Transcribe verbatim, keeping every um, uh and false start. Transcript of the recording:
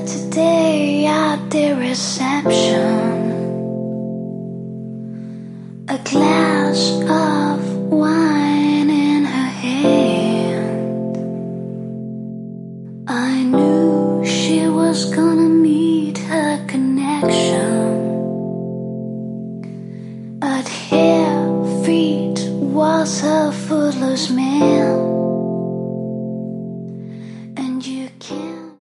today at the reception. A glass of wine in her hand. I knew she was gonna meet her connection, but here feet was her footloose man.